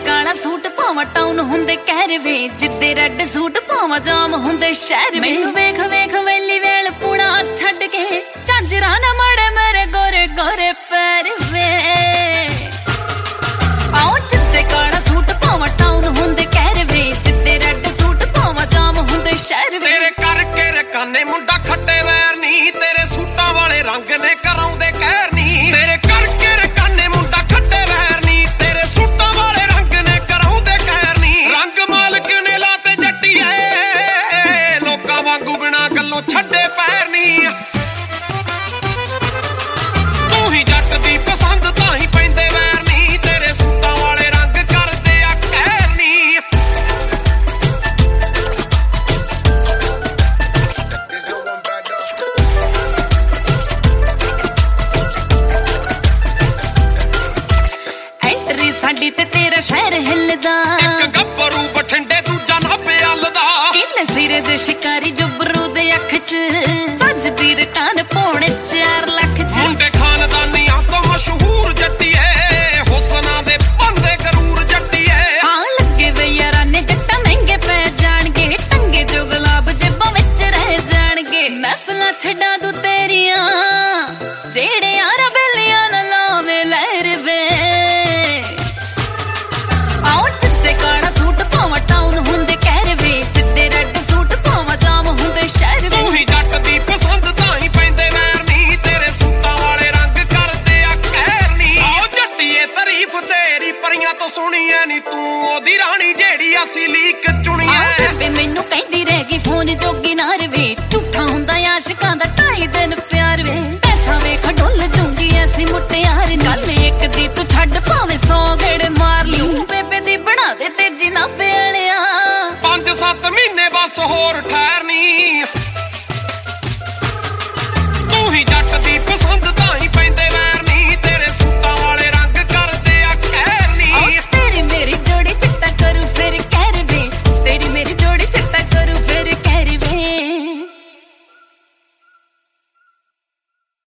ਕਾਲਾ ਸੂਟ ਪਾਵਾਂ ਟਾਊਨ ਹੁੰਦੇ ਕਹਿਰ ਵੇ, ਜਿੱਦੇ ਰੈੱਡ ਸੂਟ ਪਾਵਾਂ ਜਾਮ ਹੁੰਦੇ ਸ਼ਹਿਰ। ਮੈਨੂੰ ਵੇਖ ਵੇਖ ਵੈਲੀ ਵੇਲ ਪੁਣਾ ਛੱਡ ਕੇ, ਝਾਂਜਰਾਂ ਨਾ ਮਾੜੇ ਮੇਰੇ ਗੋਰੇ ਗੋਰੇ ਪੈਰ ਵੇ। ਆਓ ਜਿੱਦੇ ਕਾਲਾ ਸੂਟ ਪਾਵਾਂ ਟਾਊਨ ਹੁੰਦੇ ਕਹਿਰ ਵੇ, ਜਿੱਦੇ ਰੈੱਡ ਸੂਟ ਪਾਵਾਂ ਜਾਮ ਹੁੰਦੇ ਸ਼ਹਿਰ ਵੇ। ਤੇਰੇ ਕਰਕੇ ਰਕਾਨੇ ਮੁੰਡਾ ਖੱਟੇ ਵੈਰ ਨੀ, ਤੇਰੇ ਸੂਟਾਂ ਵਾਲੇ ਰੰਗ ਨੇ ਕਰਾਉਂਦੇ ਕਹਿਰ ਨੀ। ਤੇਰੇ ਕਰਕੇ ਰਕਾਨੇ ਮੁੰਡਾ ਖੱਟੇ ਵੈਰ ਨੀ, ਤੇਰੇ ਸੂਟਾਂ ਵਾਲੇ ਰੰਗ ਨੇ ਕਰਾਉਂਦੇ ਕਹਿਰ ਨੀ। ਰੰਗ ਮਾਲਕ ਨੇ ਲਾਤੇ ਜੱਟੀਏ, ਲੋਕਾਂ ਵਾਂਗੂ ਬਿਨਾਂ ਗੱਲੋਂ ਛੱਡੇ ਪੈਰ ਨੀ। ਤੂੰ ਹੀ ਜੱਟ ਦੀ ਪਸੰਦ ਤਾਂ ਹੀ ਪੈਂਦੇ ਵੈਰ ਨੀ, ਤੇਰੇ ਸੂਟਾਂ ਵਾਲੇ ਰੰਗ ਕਰਦੇ ਆ ਕਹਿਰ ਨੀ। ਐਂਟਰੀ ਸਾਡੀ ਤੇ ਤੇਰਾ ਸ਼ਹਿਰ ਹਿੱਲਦਾ, ਇੱਕ ਗੱਭਰੂ ਬਠਿੰਡੇ ਦੂਜਾ ਨਾਭੇ ਵੱਲਦਾ। ਕਿੰਨੇ ਸਿਰੇ ਦੇ ਸ਼ਿਕਾਰੀ ਜੁਬਰੂ ਦੇ ਅੱਖ 'ਚ ਵੱਜਦੀ ਰਕਾਨ ਪੌਣੇ 4 ਲੱਖ 'ਚ। ਮੁੰਡੇ ਖਾਨਦਾਨੀਆਂ ਤੋਂ ਮਸ਼ਹੂਰ ਜੱਟੀਏ, ਹੁਸਨਾਂ ਦੇ ਬੰਦੇ ਗਰੂਰ ਜੱਟੀਏ। ਹਾਂ ਲੱਗੇ ਵੇ ਯਾਰਾਂ ਨੇ ਜੱਟਾਂ ਮਹਿੰਗੇ ਪੈ ਜਾਣਗੇ, ਟੰਗੇ ਜੋ ਗੁਲਾਬ ਜੇਬਾਂ ਵਿੱਚ ਰਹਿ ਜਾਣਗੇ। ਮਹਿਫਲਾਂ ਛੱਡਾਂ ਦੂ ਤੇਰੀਆਂ, ਜਿਹੜੇ ਯਾਰਾਂ ਬੇਲੀਆਂ ਨਾ ਲਾਵੇ ਲਹਿਰ ਵੇ। ਆਓ ਜਿੱਦੇ ਕਾਲਾ ਸੂਟ ਪਾਵਾਂ ਟਾਊਨ ਹੁੰਦੇ ਕਹਿਰ ਵੇ, ਜਿੱਦੇ ਰੈੱਡ ਸੂਟ ਪਾਵਾਂ ਜਾਮ ਹੁੰਦੇ ਸ਼ਹਿਰ ਵੇ। ਤੂੰ ਹੀ ਜੱਟ ਦੀ ਪਸੰਦ ਤਾਂ ਹੀ ਪੈਂਦੇ ਵੈਰ ਨੀ, ਤੇਰੇ ਸੂਟਾਂ ਵਾਲੇ ਰੰਗ ਕਰਦੇ ਆ ਕਹਿਰ ਨੀ। ਆਓ ਜੱਟੀਏ ਤਾਰੀਫ ਤੇਰੀ ਪਰੀਆਂ ਤੋਂ ਸੁਣੀਏ ਨੀ, ਤੂੰ ਉਹਦੀ ਰਾਣੀ ਜਿਹੜੀ ਅਸੀਂ ਲੀਕ ਚੁਣੀਏ। ਬੇਬੇ ਮੈਨੂੰ ਕਹਿੰਦੀ ਰਹਿ ਗਈ ਫੋਨ ਜੋਗੀ ਨਾ ਰਵੇ, ਝੂਠਾ ਹੁੰਦਾ ਆਸ਼ਿਕਾਂ ਦਾ 2.5 ਦਿਨ ਪਿਆਰ ਵੇ। ਪੈਸਾ ਵੇਖ ਡੁੱਲ ਜੂੰਗੀ ਐਸੀ ਮੁਟਿਆਰ